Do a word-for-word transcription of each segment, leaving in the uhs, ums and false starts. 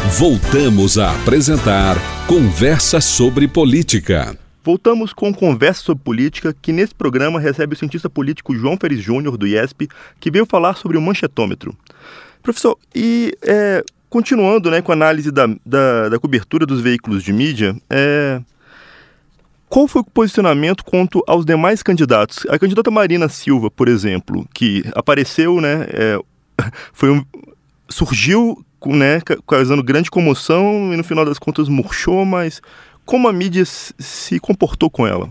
Voltamos a apresentar Conversa sobre Política. Voltamos com Conversa sobre Política, que nesse programa recebe o cientista político João Ferez Júnior, do I E S P, que veio falar sobre o manchetômetro. Professor, e é, continuando né, com a análise da, da, da cobertura dos veículos de mídia, é, qual foi o posicionamento quanto aos demais candidatos? A candidata Marina Silva, por exemplo, que apareceu, né, é, foi um, surgiu né, causando grande comoção e no final das contas murchou, mas como a mídia se comportou com ela?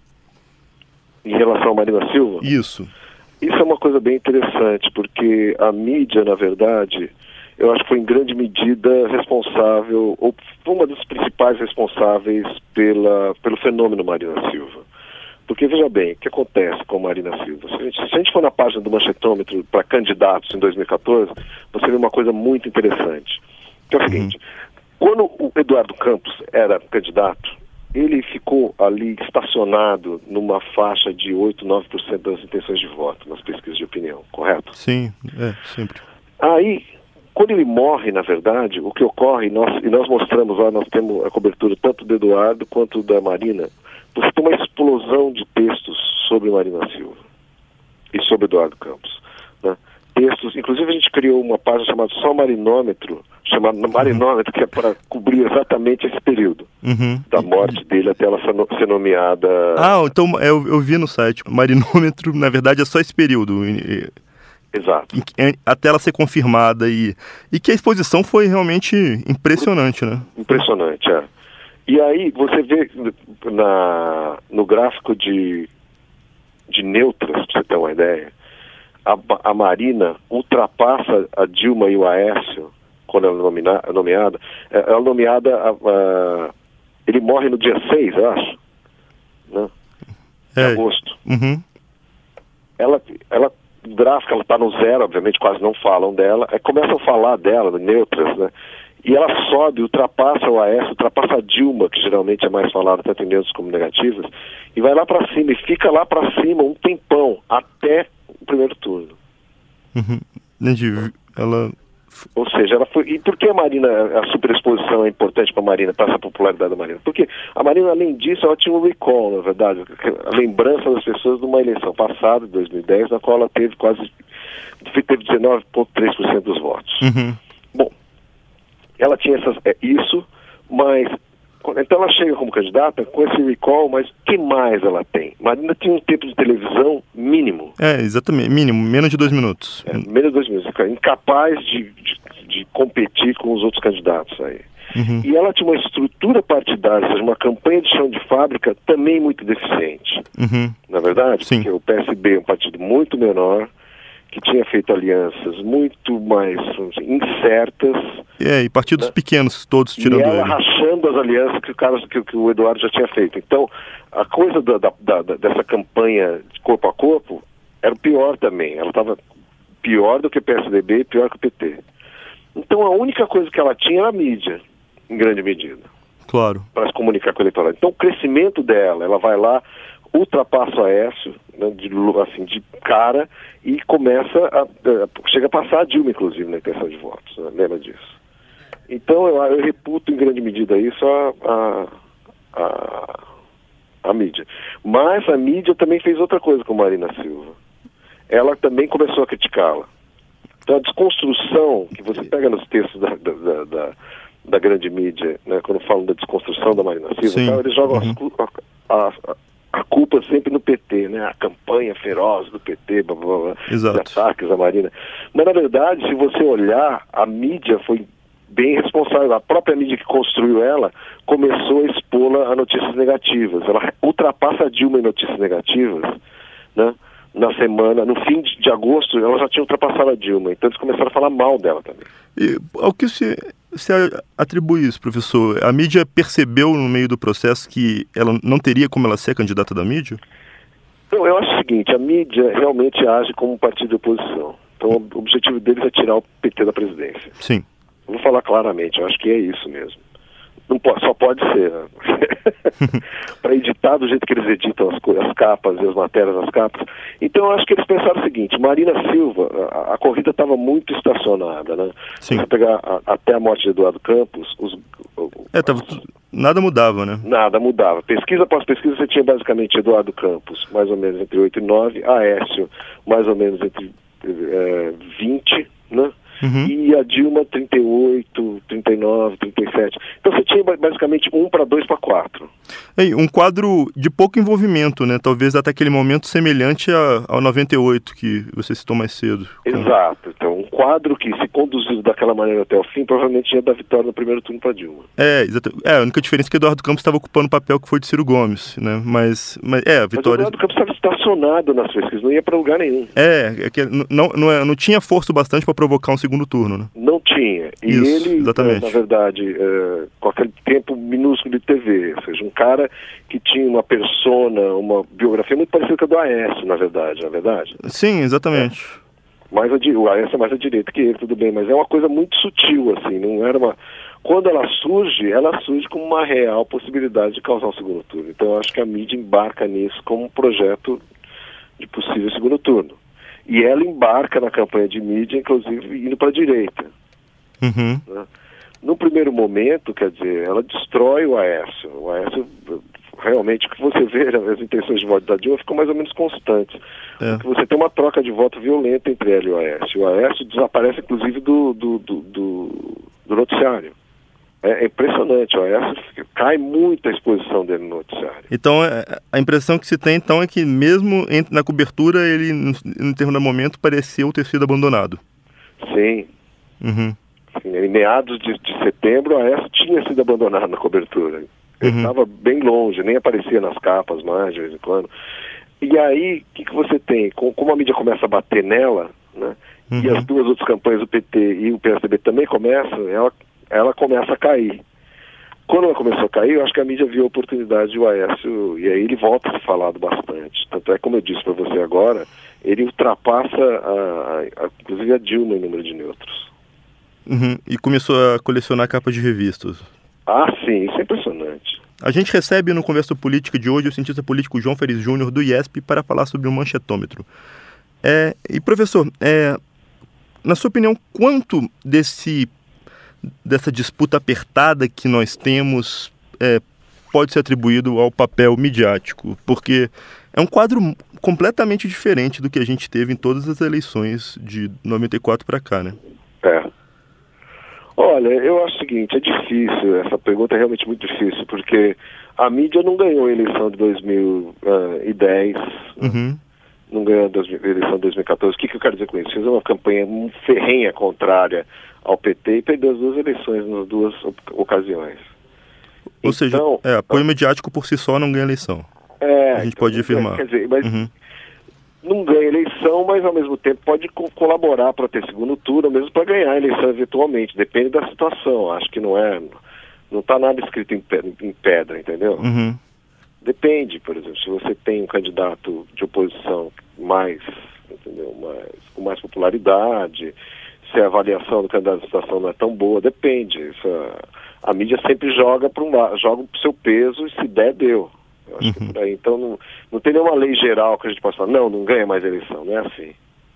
Em relação a Marina Silva? Isso. Isso é uma coisa bem interessante, porque a mídia, na verdade, eu acho que foi em grande medida responsável, ou uma das principais responsáveis pela, pelo fenômeno Marina Silva. Porque, veja bem, o que acontece com Marina Silva? Se a gente, se a gente for na página do manchetômetro para candidatos em dois mil e quatorze, você vê uma coisa muito interessante. Que é o seguinte, quando o Eduardo Campos era candidato, ele ficou ali estacionado numa faixa de oito, nove por cento das intenções de voto nas pesquisas de opinião, correto? Sim, é, sempre. Aí, quando ele morre, na verdade, o que ocorre, nós, e nós mostramos lá, nós temos a cobertura tanto do Eduardo quanto da Marina, você tem uma explosão de textos sobre Marina Silva e sobre Eduardo Campos, né? Textos, inclusive a gente criou uma página chamada Só Marinômetro, chamada Marinômetro, que é para cobrir exatamente esse período uhum. da morte dele até ela ser nomeada. Ah, então eu, eu vi no site, Marinômetro, na verdade é só esse período. Exato. Até ela ser confirmada e, e que a exposição foi realmente impressionante, né? Impressionante, é. E aí você vê na, no gráfico de, de neutras, para você ter uma ideia, a, a Marina ultrapassa a Dilma e o Aécio, quando ela é nomina, nomeada. Ela é nomeada, a, a, ele morre no dia seis, eu acho, né? De é. agosto. Uhum. Ela, ela, o gráfico, ela está no zero, obviamente, quase não falam dela. Aí começam a falar dela, neutras, né? E ela sobe, ultrapassa o Aécio, ultrapassa a Dilma, que geralmente é mais falada tanto em neutros como negativas, e vai lá para cima, e fica lá para cima um tempão, até o primeiro turno. Uhum. Entendi. Ela... Ou seja, ela foi... E por que a Marina, a superexposição é importante para a Marina, para essa popularidade da Marina? Porque a Marina, além disso, ela tinha um recall, na verdade, a lembrança das pessoas de uma eleição passada, de dois mil e dez, na qual ela teve quase... teve dezenove vírgula três por cento dos votos. Uhum. Bom, ela tinha essas, é, isso, mas... Então ela chega como candidata com esse recall, mas o que mais ela tem? Marina tinha um tempo de televisão mínimo. É, exatamente, mínimo, menos de dois minutos. É, menos de dois minutos, incapaz de, de, de competir com os outros candidatos aí. Uhum. E ela tinha uma estrutura partidária, ou seja, uma campanha de chão de fábrica também muito deficiente. Uhum. Na verdade, sim. Porque o P S B é um partido muito menor, que tinha feito alianças muito mais dizer, incertas. É, e partidos né? pequenos, todos tirando e ela ele. rachando as alianças que o, cara, que, que o Eduardo já tinha feito. Então, a coisa da, da, da, dessa campanha de corpo a corpo era pior também. Ela estava pior do que o P S D B e pior que o P T. Então, a única coisa que ela tinha era a mídia, em grande medida. Claro. Para se comunicar com o eleitorado. Então, o crescimento dela, ela vai lá, ultrapassa o Aécio, né, de, assim, de cara, e começa a, a... chega a passar a Dilma, inclusive, na intenção de votos. Né? Lembra disso? Então, eu, eu reputo, em grande medida, isso a, a, a, a mídia. Mas a mídia também fez outra coisa com Marina Silva. Ela também começou a criticá-la. Então, a desconstrução, que você pega nos textos da, da, da, da, da grande mídia, né, quando falam da desconstrução da Marina Silva, tá, eles jogam uhum. as, a, a culpa sempre no P T, né? A campanha feroz do P T, blá, blá, blá, os ataques à Marina. Mas, na verdade, se você olhar, a mídia foi bem responsável. A própria mídia que construiu ela começou a expô-la a notícias negativas. Ela ultrapassa a Dilma em notícias negativas, né? Na semana, no fim de, de agosto, ela já tinha ultrapassado a Dilma. Então, eles começaram a falar mal dela também. E ao que se... Você atribui isso, professor? A mídia percebeu no meio do processo que ela não teria como ela ser candidata da mídia? Não, eu acho o seguinte, a mídia realmente age como um partido de oposição. Então o objetivo deles é tirar o P T da presidência. Sim. Vou falar claramente, eu acho que é isso mesmo. Não pode, só pode ser, né? Para editar do jeito que eles editam as, as capas e as matérias das capas. Então eu acho que eles pensaram o seguinte: Marina Silva, a, a corrida estava muito estacionada, né? Sim. Se você pegar a, até a morte de Eduardo Campos, os, é, tava, os, nada mudava, né? Nada mudava. Pesquisa após pesquisa você tinha basicamente Eduardo Campos, mais ou menos entre oito e nove, Aécio, mais ou menos entre é, vinte, né? Uhum. E a Dilma trinta e oito, trinta e nove, trinta e sete. Então você tinha basicamente um para dois para quatro. Ei, um quadro de pouco envolvimento, né? Talvez até aquele momento semelhante a, ao noventa e oito que você citou mais cedo. Exato. Então um quadro que, se conduzido daquela maneira até o fim, provavelmente ia dar vitória no primeiro turno para Dilma. É, exato. É, a única diferença é que Eduardo Campos estava ocupando o papel que foi de Ciro Gomes, né? Mas, mas é, a vitória... Mas o Eduardo Campos estava estacionado nas pesquisas, não ia para lugar nenhum. É, é que não, não, não tinha força bastante para provocar um segundo turno, né? Não tinha. E Isso, ele, exatamente. na verdade, é, com aquele tempo minúsculo de T V, ou seja, um cara que tinha uma persona, uma biografia muito parecida com a do Aécio, na verdade, na verdade. Sim, exatamente. É. Mais a, o Aécio é mais à direita que ele, tudo bem, mas é uma coisa muito sutil, assim, não era uma... Quando ela surge, ela surge como uma real possibilidade de causar um segundo turno. Então eu acho que a mídia embarca nisso como um projeto de possível segundo turno. E ela embarca na campanha de mídia, inclusive, indo para a direita. Uhum. Né? No primeiro momento, quer dizer, ela destrói o Aécio. O Aécio, realmente, o que você vê, as intenções de voto da Dilma ficam mais ou menos constantes. É. Porque você tem uma troca de voto violenta entre ela e o Aécio. O Aécio desaparece, inclusive, do, do, do, do, do noticiário. É impressionante, o Aécio cai muito a exposição dele no noticiário. Então, a impressão que se tem, então, é que mesmo na cobertura, ele, em determinado momento, pareceu ter sido abandonado. Sim. Uhum. Sim, em meados de, de setembro, o Aécio tinha sido abandonado na cobertura. Ele estava uhum. bem longe, nem aparecia nas capas mais, de vez em quando. E aí, o que, que você tem? Como a mídia começa a bater nela, né? Uhum. E as duas outras campanhas, o P T e o P S D B também começam, ela... ela começa a cair. Quando ela começou a cair, eu acho que a mídia viu a oportunidade de o Aécio, e aí ele volta a ser falado bastante. Tanto é, como eu disse para você agora, ele ultrapassa, a, a, inclusive, a Dilma em número de neutros. Uhum. E começou a colecionar capas de revistas. Ah, sim, isso é impressionante. A gente recebe no Conversa Política de hoje o cientista político João Ferez Júnior, do I E S P, para falar sobre o manchetômetro. É, e, professor, é, na sua opinião, quanto desse... dessa disputa apertada que nós temos é, pode ser atribuído ao papel midiático, porque é um quadro completamente diferente do que a gente teve em todas as eleições de noventa e quatro para cá, né? É. Olha, eu acho o seguinte, é difícil, essa pergunta é realmente muito difícil, porque a mídia não ganhou a eleição de dois mil e dez, uhum. não ganhou a eleição de dois mil e quatorze. O que, que eu quero dizer com isso? Fez uma campanha ferrenha contrária ao P T e perdeu as duas eleições nas duas ocasiões. Ou então, seja, é, apoio mediático por si só não ganha eleição. É, a gente então, pode afirmar. Quer dizer, mas uhum. não ganha eleição, mas ao mesmo tempo pode co- colaborar para ter segundo turno, ou mesmo para ganhar a eleição eventualmente. Depende da situação. Acho que não é, não está nada escrito em, pe- em pedra, entendeu? Uhum. Depende, por exemplo, se você tem um candidato de oposição mais, entendeu, mais, com mais popularidade, se a avaliação do candidato de situação não é tão boa, depende. Isso, a, a mídia sempre joga para um lado, joga o seu peso e se der, deu. Eu acho uhum. que por aí. Então não, não tem nenhuma lei geral que a gente possa falar, não, não ganha mais eleição, não é assim.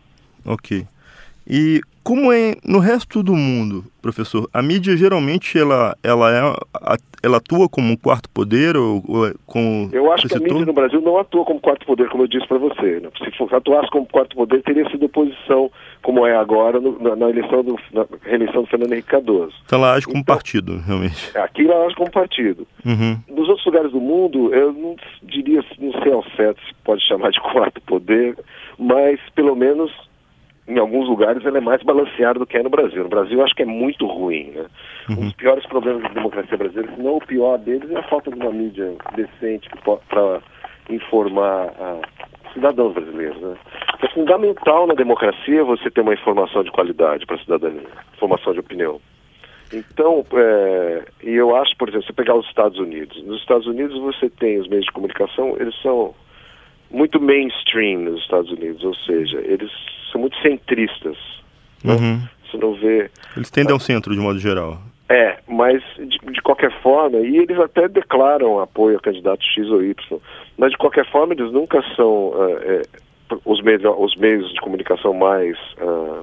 Ok. E como é no resto do mundo, professor? A mídia geralmente ela, ela, é, ela atua como um quarto poder ou, ou como eu acho que a mídia no Brasil não atua como quarto poder, como eu disse para você. Né? Se for, atuasse como quarto poder, teria sido oposição, como é agora, no, na, na, eleição do, na reeleição do Fernando Henrique Cardoso. Então ela age como então, partido, realmente. Aqui ela age como partido. Uhum. Nos outros lugares do mundo, eu não diria, não sei ao certo se pode chamar de quarto poder, mas pelo menos em alguns lugares ela é mais balanceada do que é no Brasil. No Brasil eu acho que é muito ruim, né? Uhum. Um dos piores problemas da democracia brasileira, se não o pior deles, é a falta de uma mídia decente para informar a cidadãos brasileiros, né? É fundamental na democracia você ter uma informação de qualidade para a cidadania, informação de opinião. Então, é, e eu acho, por exemplo, você pegar os Estados Unidos. Nos Estados Unidos você tem os meios de comunicação, eles são muito mainstream nos Estados Unidos, ou seja, eles são muito centristas. Né? Uhum. Você não vê... Eles tendem ao centro, de modo geral. É, mas de, de qualquer forma, e eles até declaram apoio a candidato X ou Y, mas de qualquer forma eles nunca são é, é, os, melhor, os meios de comunicação mais... Uh,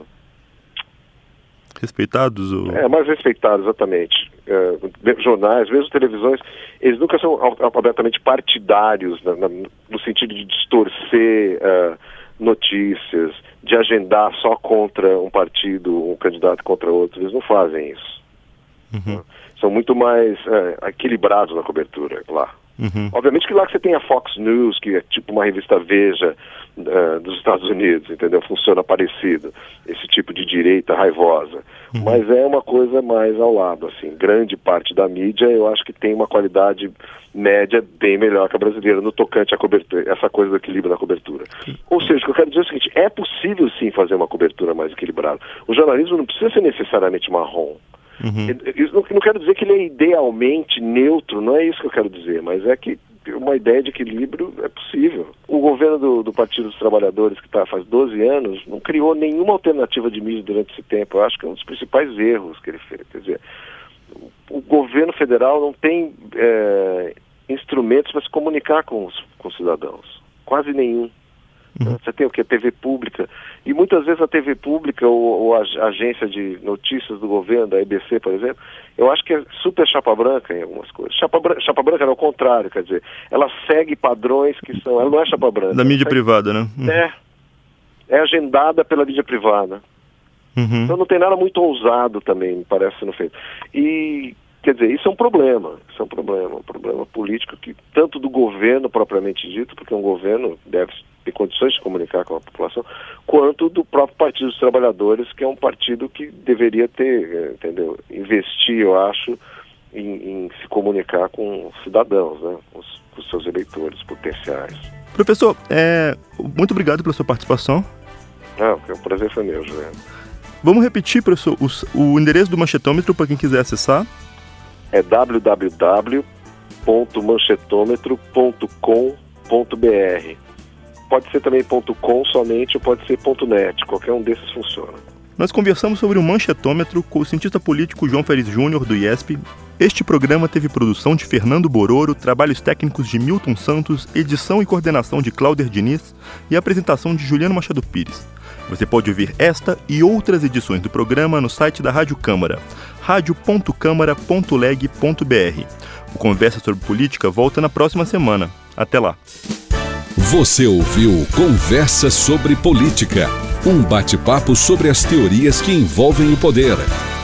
respeitados? Ou... É, mais respeitados, exatamente. É, jornais, mesmo televisões, eles nunca são abertamente partidários, na, na, no sentido de distorcer uh, notícias, de agendar só contra um partido, um candidato contra outro. Eles não fazem isso. Uhum. São muito mais uh, equilibrados na cobertura lá. Uhum. Obviamente que lá que você tem a Fox News, que é tipo uma revista Veja uh, dos Estados Unidos, entendeu? Funciona parecido, esse tipo de direita raivosa. Uhum. Mas é uma coisa mais ao lado, assim. Grande parte da mídia eu acho que tem uma qualidade média bem melhor que a brasileira no tocante à cobertura, essa coisa do equilíbrio na cobertura. Uhum. Ou seja, o que eu quero dizer é o seguinte, é possível sim fazer uma cobertura mais equilibrada. O jornalismo não precisa ser necessariamente marrom. Uhum. Isso não, não quero dizer que ele é idealmente neutro, não é isso que eu quero dizer, mas é que uma ideia de equilíbrio é possível. O governo do, do Partido dos Trabalhadores, que está faz doze anos, não criou nenhuma alternativa de mídia durante esse tempo. Eu acho que é um dos principais erros que ele fez. Quer dizer, o, o governo federal não tem é, instrumentos para se comunicar com os, com os cidadãos. Quase nenhum. Uhum. Você tem o que? A T V pública. E muitas vezes a T V pública ou, ou a, a agência de notícias do governo, da E B C, por exemplo, eu acho que é super chapa branca em algumas coisas. Chapa, bran chapa branca é o contrário, quer dizer, ela segue padrões que são... Ela não é chapa branca. Da mídia segue, privada, né? Uhum. É. É agendada pela mídia privada. Uhum. Então não tem nada muito ousado também, me parece sendo feito. E... Quer dizer, isso é um problema, isso é um problema, um problema político que tanto do governo propriamente dito, porque um governo deve ter condições de comunicar com a população, quanto do próprio Partido dos Trabalhadores, que é um partido que deveria ter, entendeu, investir, eu acho, em, em se comunicar com os cidadãos, né, com os, com os seus eleitores potenciais. Professor, é, muito obrigado pela sua participação. Ah, o prazer foi meu, Juliano. Vamos repetir, professor, o, o endereço do Manchetômetro para quem quiser acessar. É w w w ponto manchetômetro ponto com ponto b r. Pode ser também .com somente ou pode ser .net, qualquer um desses funciona. Nós conversamos sobre o Manchetômetro com o cientista político João Ferez Júnior, do I E S P. Este programa teve produção de Fernando Bororo, trabalhos técnicos de Milton Santos, edição e coordenação de Cláudio Diniz e apresentação de Juliano Machado Pires. Você pode ouvir esta e outras edições do programa no site da Rádio Câmara, rádio ponto câmara ponto leg ponto b r. O Conversa sobre Política volta na próxima semana. Até lá. Você ouviu Conversa sobre Política, um bate-papo sobre as teorias que envolvem o poder.